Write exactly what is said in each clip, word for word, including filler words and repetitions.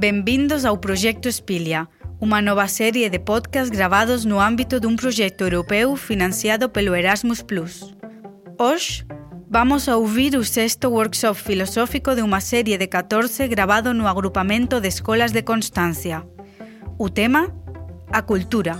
Benvindos ao Proxecto Espilia, unha nova serie de podcast gravados no ámbito dun proxecto europeu financiado pelo Erasmus plus. Hoxe, vamos a ouvir o sexto workshop filosófico de unha serie de catorce gravado no agrupamento de escolas de Constancia. O tema, a cultura.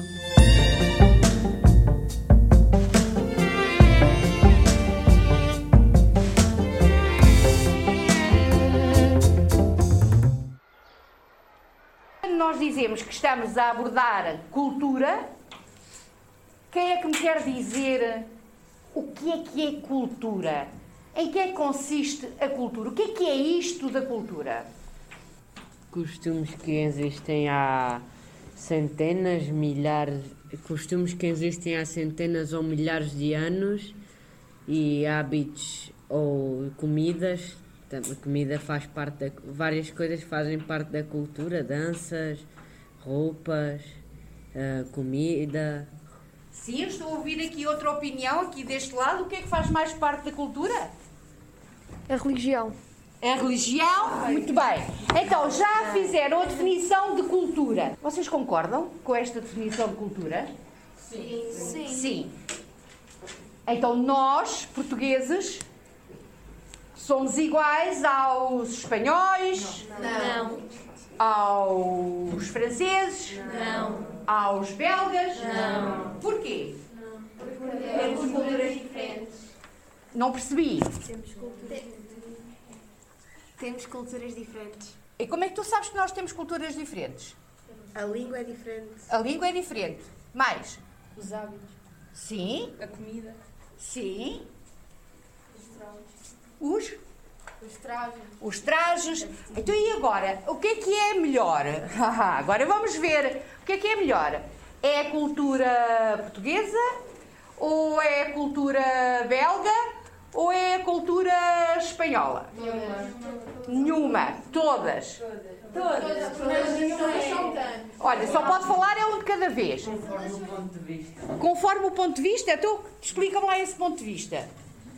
Nós dizemos que estamos a abordar cultura. Quem é que me quer dizer o que é que é cultura? Em que é que consiste a cultura? O que é que é isto da cultura? Costumes que existem há centenas, milhares, costumes que existem há centenas ou milhares de anos e hábitos ou comidas. A comida faz parte da... Várias coisas fazem parte da cultura, danças, roupas, uh, comida. Sim, eu estou a ouvir aqui outra opinião, aqui deste lado. O que é que faz mais parte da cultura? A religião. A religião? Muito bem. Então, já fizeram a definição de cultura. Vocês concordam com esta definição de cultura? Sim. Sim. Sim. Então, nós, portugueses, somos iguais aos espanhóis? Não. Aos franceses? Não. Aos belgas? Não. Porquê? Porque temos culturas diferentes. Não percebi. Temos culturas Temos culturas diferentes. E como é que tu sabes que nós temos culturas diferentes? A língua é diferente. A língua é diferente. Mais? Os hábitos. Sim. A comida. Sim. Os trajes. Os? Os trajes. Os trajes. Então e agora? O que é que é melhor? Agora vamos ver. O que é que é melhor? É a cultura portuguesa? Ou é a cultura belga? Ou é a cultura espanhola? Nenhuma. Nenhuma. Todas. Todas. Mas nenhuma são tantas. Olha, só pode falar é um de cada vez. Conforme o ponto de vista. Conforme o ponto de vista? Então, explica-me lá esse ponto de vista.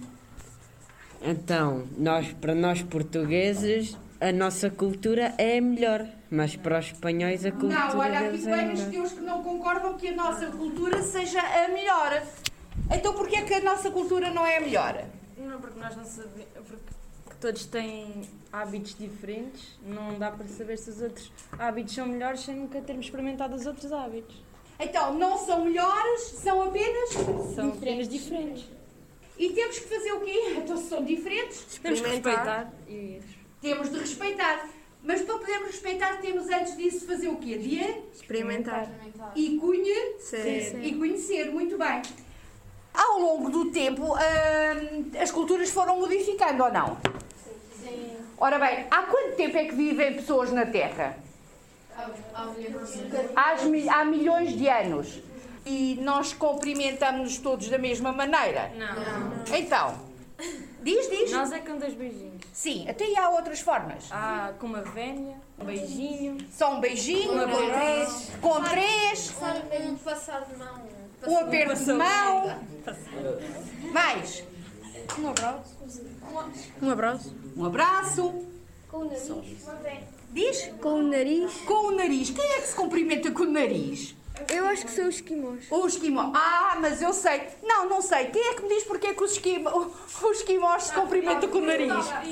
Então, nós, para nós portugueses, a nossa cultura é a melhor, mas para os espanhóis a cultura Não, olha, aqui deles é vem os melhor. teus que não concordam que a nossa cultura seja a melhor. Então, porquê é que a nossa cultura não é a melhor? Não, porque nós não sabemos, porque todos têm hábitos diferentes, não dá para saber se os outros hábitos são melhores sem nunca termos experimentado os outros hábitos. Então, não são melhores, são apenas... São apenas diferentes. E temos que fazer o quê? Então, se são diferentes, Temos que respeitar e... temos de respeitar. Mas para podermos respeitar, temos antes disso fazer o quê? De Experimentar. e conhecer. Sim. E conhecer, muito bem. Ao longo do tempo, hum, as culturas foram modificando ou não? Sim. Ora bem, há quanto tempo é que vivem pessoas na Terra? Há, mi- há milhões de anos. E nós cumprimentamos-nos todos da mesma maneira? Não. Então, diz, diz. Nós é com dois beijinhos. Sim, até há outras formas. Há com uma vénia, um beijinho, Só um beijinho, um abraço. com três, Um passar de mão. um aperto de mão. Mais, Um abraço. Um abraço. um abraço. Com o nariz. Diz? Com o nariz. Com o nariz. Quem é que se cumprimenta com o nariz? Eu acho que são os esquimós. Os esquimós. Ah, mas eu sei. Não, não sei. Quem é que me diz porque é que os esquimós, os esquimós se cumprimentam com o nariz?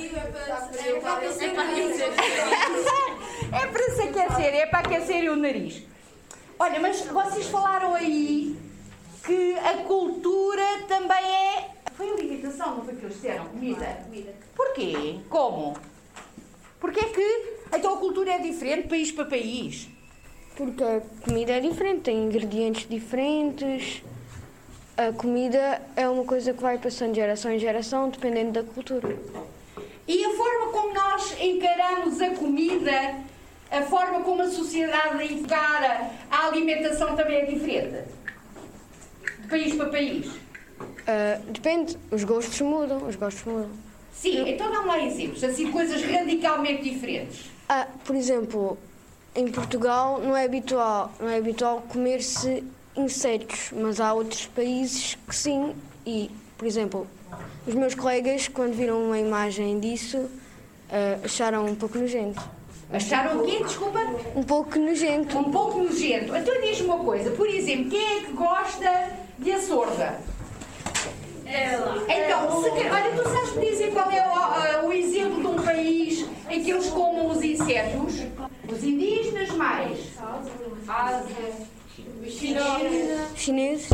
É para se aquecer, é para aquecer o nariz. Olha, mas vocês falaram aí que a cultura também é... Foi alimentação, não foi que eles disseram? Comida? Porquê? Como? Porque é que... Então a cultura é diferente país para país? Porque a comida é diferente, tem ingredientes diferentes. A comida é uma coisa que vai passando de geração em geração, dependendo da cultura. E a forma como nós encaramos a comida, a forma como a sociedade encara a alimentação também é diferente? De país para país? Uh, depende, os gostos mudam, os gostos mudam. Sim, então dá-me lá exemplos, assim, coisas radicalmente diferentes. Ah, por exemplo, em Portugal não é habitual, não é habitual comer-se insetos, mas há outros países que sim. E, por exemplo, os meus colegas, quando viram uma imagem disso, uh, acharam um pouco nojento. Acharam o quê? Desculpa? Um pouco nojento. Um pouco nojento. Então diz-me uma coisa, por exemplo, quem é que gosta de a sorda? Ela. Então, se, olha, tu sabes me dizer qual é o, uh, o exemplo de um país em que eles comam os insetos? Os indígenas mais? Ásia. Chineses. Chineses.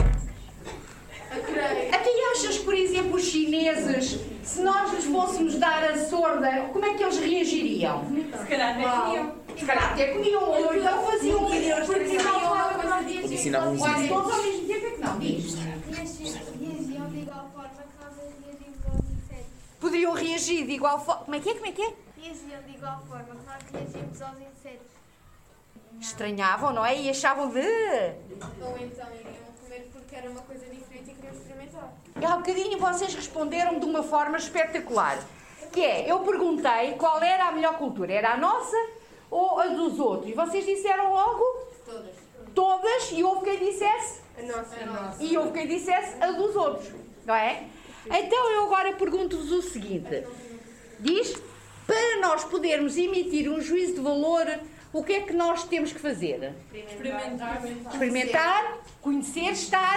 Até achas que, por exemplo, os chineses, se nós lhes fôssemos dar a sorda, como é que eles reagiriam? Se calhar até comiam. Se calhar até comiam, ou então faziam porque não falavam. Ensinavam os Olha, todos ao mesmo tempo é que não, diz. Reagiam de igual forma que nós reagimos aos insetos. Poderiam reagir de igual forma. Como é que é? Como é que é? Reagiam de igual forma que nós reagimos aos insetos. Estranhavam, não é? E achavam de. Ou então iriam comer porque era uma coisa diferente e queriam experimentar. Há um bocadinho vocês responderam de uma forma espetacular. Que é, eu perguntei qual era a melhor cultura. Era a nossa ou a dos outros? E vocês disseram logo? Todas. Todas. E houve quem dissesse? A nossa. A nossa. E houve quem dissesse a dos outros. Não é? Então eu agora pergunto-vos o seguinte. Diz, para nós podermos emitir um juízo de valor, o que é que nós temos que fazer? Experimentar. Experimentar, conhecer, estar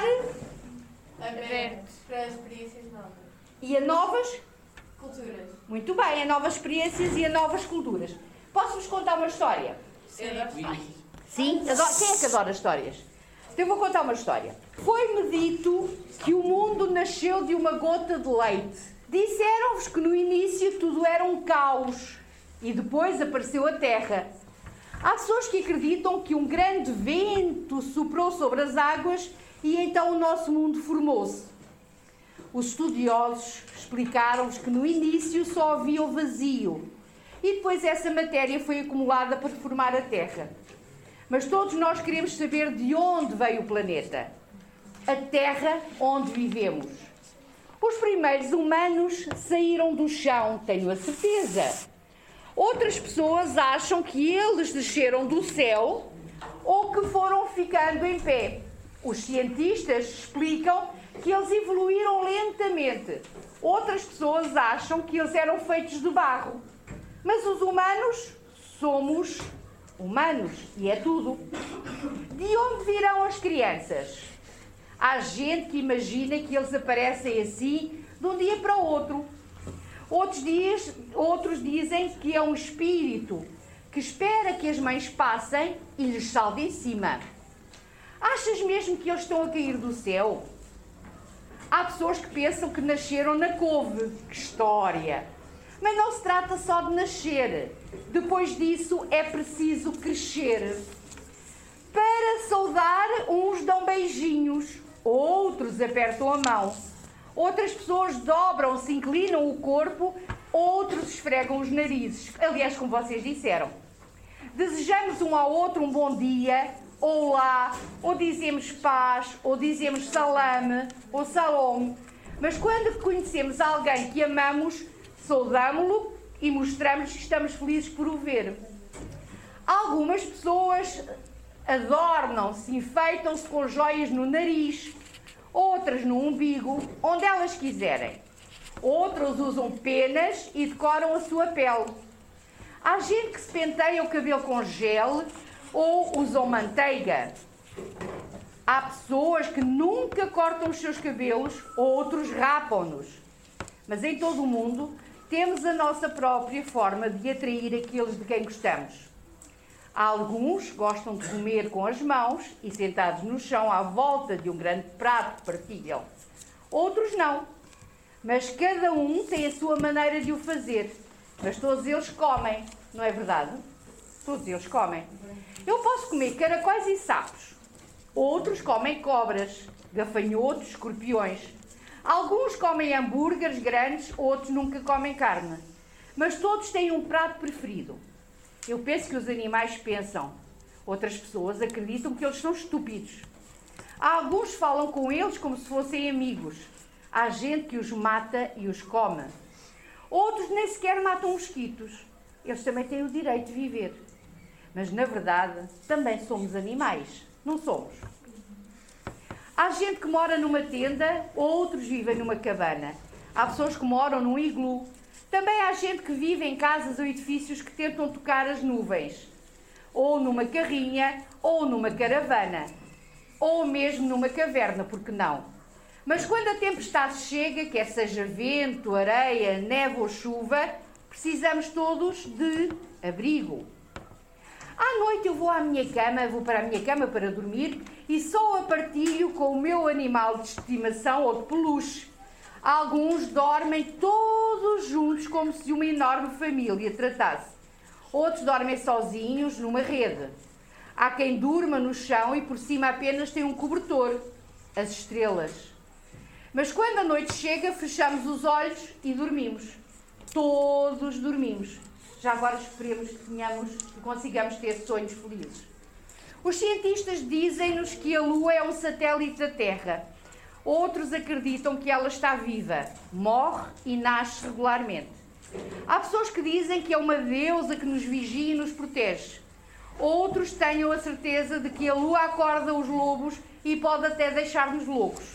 Aberto para experiências novas. e a novas? Culturas. Muito bem, a novas experiências e a novas culturas. Posso-vos contar uma história? Sim? Adoro. Quem é que adora histórias? Então eu vou contar uma história. Foi-me dito que o mundo nasceu de uma gota de leite. Disseram-vos que no início tudo era um caos e depois apareceu a terra. Há pessoas que acreditam que um grande vento soprou sobre as águas e então o nosso mundo formou-se. Os estudiosos explicaram-vos que no início só havia o vazio e depois essa matéria foi acumulada para formar a Terra. Mas todos nós queremos saber de onde veio o planeta. A Terra onde vivemos. Os primeiros humanos saíram do chão, tenho a certeza. Outras pessoas acham que eles desceram do céu ou que foram ficando em pé. Os cientistas explicam que eles evoluíram lentamente. Outras pessoas acham que eles eram feitos de barro. Mas os humanos somos humanos e é tudo. De onde virão as crianças? Há gente que imagina que eles aparecem assim de um dia para o outro. Outros, dias, outros dizem que é um espírito que espera que as mães passem e lhes salve em cima. Achas mesmo que eles estão a cair do céu? Há pessoas que pensam que nasceram na couve. Que história! Mas não se trata só de nascer. Depois disso é preciso crescer. Para saudar, uns dão beijinhos, outros apertam a mão. Outras pessoas dobram-se, inclinam o corpo, outros esfregam os narizes. Aliás, como vocês disseram. Desejamos um ao outro um bom dia, ou lá, ou dizemos paz, ou dizemos salame, ou salom. Mas quando reconhecemos alguém que amamos, saudamo-lo e mostramos que estamos felizes por o ver. Algumas pessoas adornam-se, enfeitam-se com joias no nariz, outras no umbigo, onde elas quiserem. Outras usam penas e decoram a sua pele. Há gente que se penteia o cabelo com gel ou usam manteiga. Há pessoas que nunca cortam os seus cabelos, outros rapam-nos. Mas em todo o mundo temos a nossa própria forma de atrair aqueles de quem gostamos. Alguns gostam de comer com as mãos e sentados no chão à volta de um grande prato que partilham. Outros não. Mas cada um tem a sua maneira de o fazer. Mas todos eles comem, não é verdade? Todos eles comem. Eu posso comer caracóis e sapos. Outros comem cobras, gafanhotos, escorpiões. Alguns comem hambúrgueres grandes, outros nunca comem carne. Mas todos têm um prato preferido. Eu penso que os animais pensam. Outras pessoas acreditam que eles são estúpidos. Alguns falam com eles como se fossem amigos. Há gente que os mata e os come. Outros nem sequer matam mosquitos. Eles também têm o direito de viver. Mas, na verdade, também somos animais. Não somos? Há gente que mora numa tenda, outros vivem numa cabana. Há pessoas que moram num iglu. Também há gente que vive em casas ou edifícios que tentam tocar as nuvens, ou numa carrinha, ou numa caravana, ou mesmo numa caverna, porque não? Mas quando a tempestade chega, quer seja vento, areia, neve ou chuva, precisamos todos de abrigo. À noite eu vou à minha cama, vou para a minha cama para dormir e só a partilho com o meu animal de estimação ou de peluche. Alguns dormem todos juntos como se uma enorme família tratasse. Outros dormem sozinhos numa rede. Há quem durma no chão e por cima apenas tem um cobertor, as estrelas. Mas quando a noite chega, fechamos os olhos e dormimos. Todos dormimos. Já agora esperemos que, tenhamos, que consigamos ter sonhos felizes. Os cientistas dizem-nos que a Lua é um satélite da Terra. Outros acreditam que ela está viva, morre e nasce regularmente. Há pessoas que dizem que é uma deusa que nos vigia e nos protege. Outros tenham a certeza de que a Lua acorda os lobos e pode até deixar-nos loucos.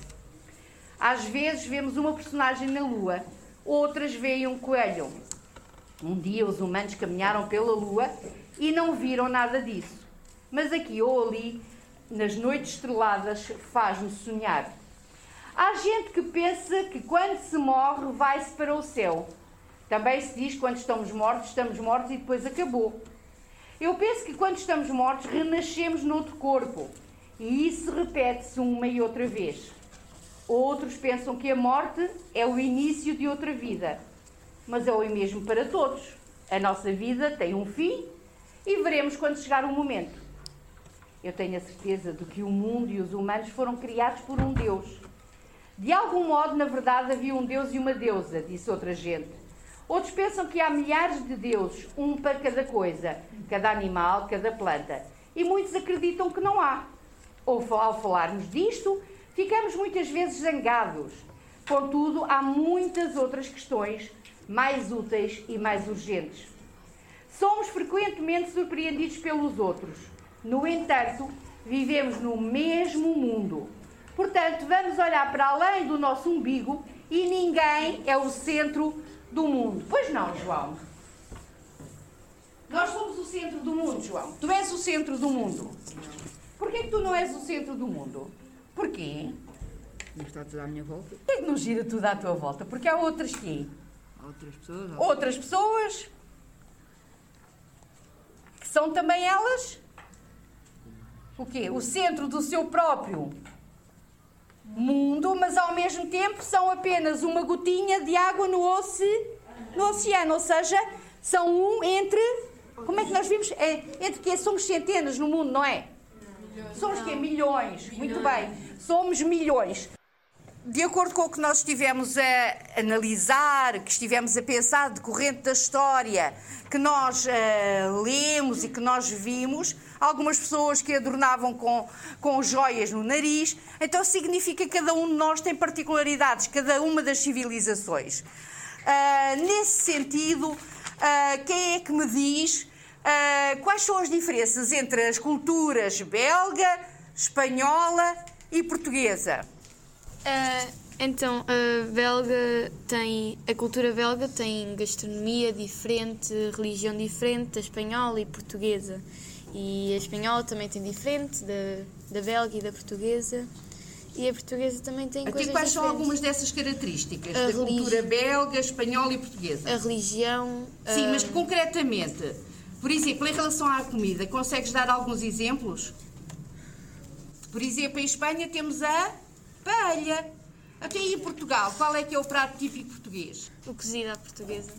Às vezes vemos uma personagem na Lua, outras veem um coelho. Um dia os humanos caminharam pela Lua e não viram nada disso. Mas aqui ou ali, nas noites estreladas, faz-nos sonhar. Há gente que pensa que quando se morre, vai-se para o céu. Também se diz que quando estamos mortos, estamos mortos e depois acabou. Eu penso que quando estamos mortos, renascemos noutro corpo. E isso repete-se uma e outra vez. Outros pensam que a morte é o início de outra vida. Mas é o mesmo para todos. A nossa vida tem um fim e veremos quando chegar o momento. Eu tenho a certeza de que o mundo e os humanos foram criados por um Deus. De algum modo, na verdade, havia um Deus e uma deusa, disse outra gente. Outros pensam que há milhares de deuses, um para cada coisa, cada animal, cada planta. E muitos acreditam que não há. Ou, ao falarmos disto, ficamos muitas vezes zangados. Contudo, há muitas outras questões mais úteis e mais urgentes. Somos frequentemente surpreendidos pelos outros. No entanto, vivemos no mesmo mundo. Portanto, vamos olhar para além do nosso umbigo e ninguém é o centro do mundo. Pois não, João? Nós somos o centro do mundo, João. Tu és o centro do mundo. Porquê que tu não és o centro do mundo? Porquê? Não está tudo à minha volta. Porquê que não gira tudo à tua volta? Porque há outras que Outras pessoas. Outras pessoas que são também elas o quê? O centro do seu próprio mundo, mas ao mesmo tempo são apenas uma gotinha de água no, oce... no oceano, ou seja, são um entre, como é que nós vimos? É, entre que somos centenas no mundo, não é? Somos que milhões, muito bem, somos milhões. De acordo com o que nós estivemos a analisar, que estivemos a pensar decorrente da história, que nós uh, lemos e que nós vimos, algumas pessoas que adornavam com, com joias no nariz, então significa que cada um de nós tem particularidades, cada uma das civilizações. Uh, nesse sentido, uh, quem é que me diz uh, quais são as diferenças entre as culturas belga, espanhola e portuguesa? Uh, então, a belga tem, a cultura belga tem gastronomia diferente, religião diferente da espanhola e portuguesa. E a espanhola também tem diferente da, da belga e da portuguesa. E a portuguesa também tem Até coisas quais diferentes. são algumas dessas características A da religi- cultura belga, espanhola e portuguesa? A religião... Sim, uh, mas concretamente, por exemplo, em relação à comida, consegues dar alguns exemplos? Por exemplo, em Espanha temos a paella. Até aí em Portugal, qual é que é o prato típico português? O cozido à portuguesa.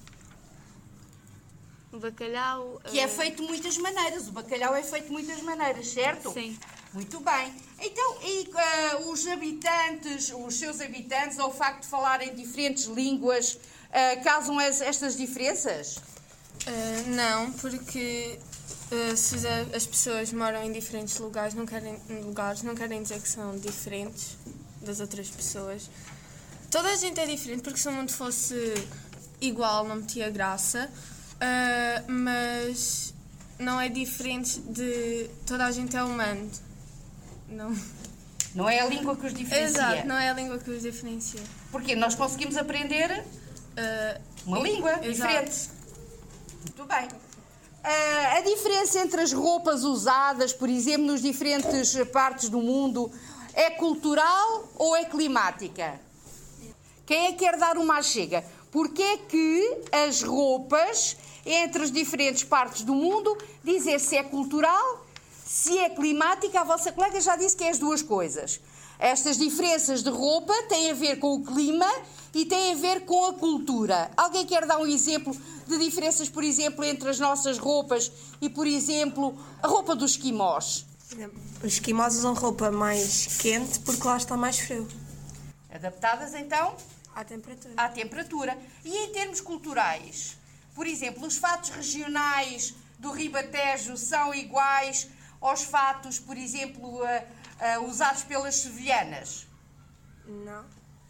O bacalhau... Que é uh, feito de muitas maneiras. O bacalhau é feito de muitas maneiras, certo? Sim. Muito bem. Então, e, uh, os habitantes, os seus habitantes, ao facto de falarem diferentes línguas, uh, causam as, estas diferenças? Uh, não, porque uh, se a- as pessoas moram em diferentes lugares não, querem, lugares, não querem dizer que são diferentes das outras pessoas. Toda a gente é diferente, porque se o mundo fosse igual não metia graça, uh, mas não é diferente de toda a gente é humano. Não. Não é a língua que os diferencia. Exato, não é a língua que os diferencia. Porque nós conseguimos aprender Uh, Uma língua exato. diferente. Muito bem. Uh, a diferença entre as roupas usadas, por exemplo, nas diferentes partes do mundo, é cultural ou é climática? Quem é que quer dar uma chega? Porque é que as roupas entre as diferentes partes do mundo, dizer se é cultural, se é climática? A vossa colega já disse que é as duas coisas. Estas diferenças de roupa têm a ver com o clima e têm a ver com a cultura. Alguém quer dar um exemplo de diferenças, por exemplo, entre as nossas roupas e, por exemplo, a roupa dos esquimós? Os esquimós usam roupa mais quente porque lá está mais frio. Adaptadas, então, À temperatura. à temperatura. E em termos culturais? Por exemplo, os fatos regionais do Ribatejo são iguais aos fatos, por exemplo, uh, uh, usados pelas sevilhanas? Não.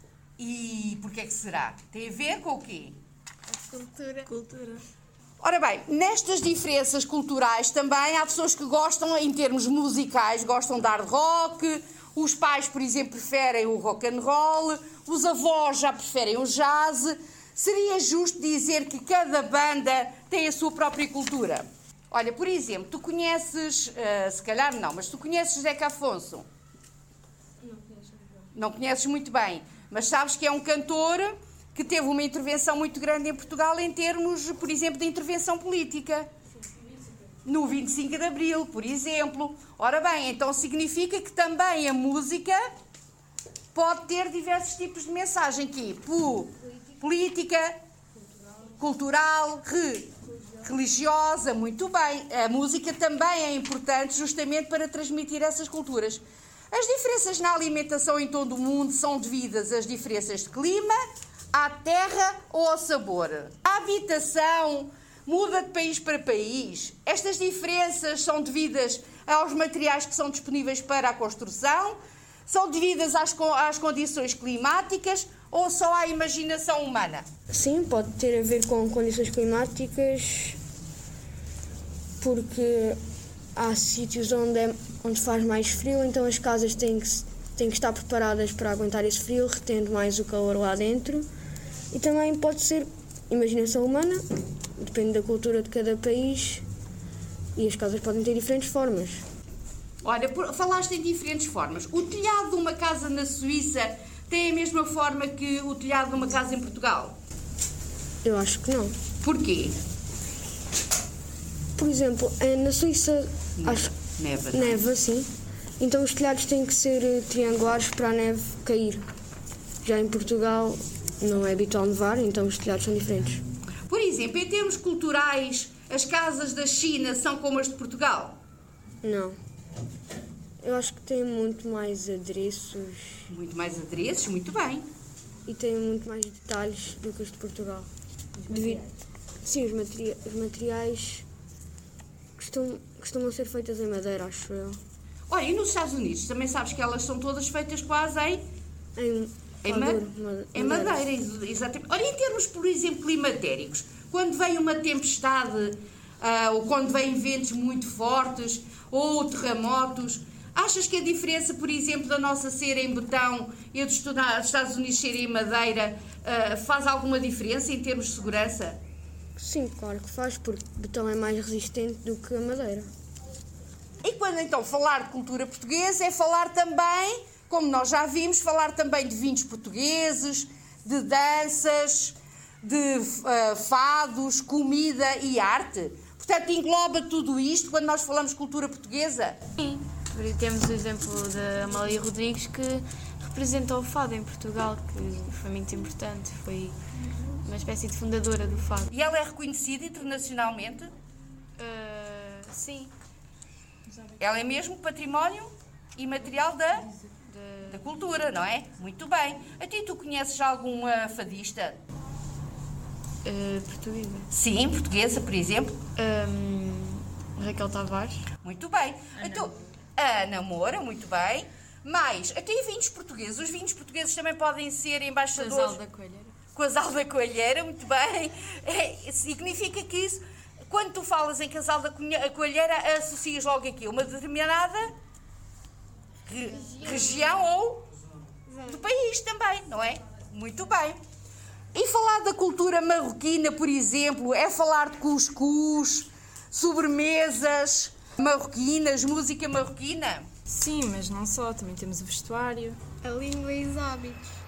E porquê é que será? Tem a ver com o quê? Cultura. Cultura. Ora bem, nestas diferenças culturais também há pessoas que gostam, em termos musicais, gostam de hard rock, os pais, por exemplo, preferem o rock and roll, os avós já preferem o jazz. Seria justo dizer que cada banda tem a sua própria cultura? Olha, por exemplo, tu conheces, uh, se calhar não, mas tu conheces Zeca Afonso? Não conheço. Não conheces muito bem, mas sabes que é um cantor que teve uma intervenção muito grande em Portugal em termos, por exemplo, de intervenção política. No vinte e cinco de Abril, por exemplo. Ora bem, então significa que também a música pode ter diversos tipos de mensagem, que política, cultural, re, religiosa, muito bem. A música também é importante justamente para transmitir essas culturas. As diferenças na alimentação em todo o mundo são devidas às diferenças de clima, à terra ou ao sabor. A habitação muda de país para país. Estas diferenças são devidas aos materiais que são disponíveis para a construção, são devidas às, às condições climáticas ou só à imaginação humana? Sim, pode ter a ver com condições climáticas, porque há sítios onde, é, onde faz mais frio, então as casas têm que, têm que estar preparadas para aguentar esse frio, retendo mais o calor lá dentro. E também pode ser imaginação humana, depende da cultura de cada país, e as casas podem ter diferentes formas. Olha, falaste em diferentes formas. O telhado de uma casa na Suíça tem a mesma forma que o telhado de uma casa em Portugal? Eu acho que não. Porquê? Por exemplo, na Suíça Neva, acho neva, neva, sim. Então os telhados têm que ser triangulares para a neve cair. Já em Portugal não é habitual nevar, então os telhados são diferentes. Por exemplo, em termos culturais, as casas da China são como as de Portugal? Não. Eu acho que têm muito mais adereços. Muito mais adereços, muito bem. E têm muito mais detalhes do que as de Portugal. Devido... Sim, os, materi... os materiais costumam... costumam ser feitas em madeira, acho eu. Olha, e nos Estados Unidos? Também sabes que elas são todas feitas quase em... Em, em, ma... madeira. em madeira, exatamente. Olha, em termos, por exemplo, climatéricos, quando vem uma tempestade, uh, ou quando vêm ventos muito fortes, ou terremotos, achas que a diferença, por exemplo, da nossa ser em betão e dos Estados Unidos serem em madeira uh, faz alguma diferença em termos de segurança? Sim, claro que faz, porque betão é mais resistente do que a madeira. E quando então falar de cultura portuguesa é falar também, como nós já vimos, falar também de vinhos portugueses, de danças, de uh, fados, comida e arte. Portanto, engloba tudo isto quando nós falamos de cultura portuguesa? Sim. Temos o exemplo da Amália Rodrigues, que representa o fado em Portugal, que foi muito importante, foi uma espécie de fundadora do fado. E ela é reconhecida internacionalmente? Uh, sim. Ela é mesmo património imaterial da, De... da cultura, não é? Muito bem. A ti, tu conheces alguma fadista? Uh, portuguesa. Sim, portuguesa, por exemplo? Um, Raquel Tavares. Muito bem. Ana. Então, Ana Moura, muito bem. Mas, até em vinhos portugueses. Os vinhos portugueses também podem ser embaixadores... Casal da Coelheira. Casal da Coelheira, muito bem. É, significa que isso, quando tu falas em Casal da Coelheira, associas logo aqui uma determinada re, região ou do país também, não é? Muito bem. E falar da cultura marroquina, por exemplo, é falar de cuscuz, sobremesas marroquinas, música marroquina? Sim, mas não só, também temos o vestuário. A língua e os hábitos.